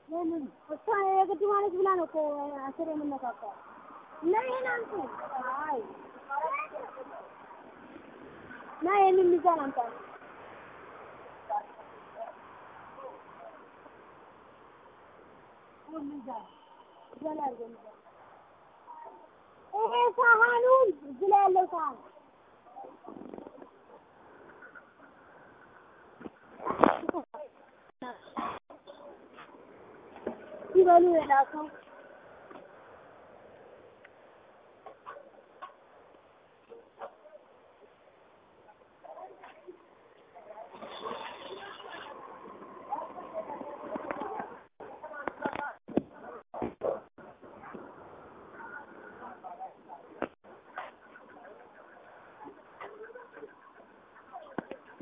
ለምን እሷ የግድ ማለት ብላ ነው እኮ አስር የምንነካካው እና ይሄን አንተ አይ ና የምን ሚዛን አንተ ሚዛን ዘላር ገንዘብ ይሄ ሳህኑን እዚህ ላይ ያለው ሳህን ይበሉ የላከው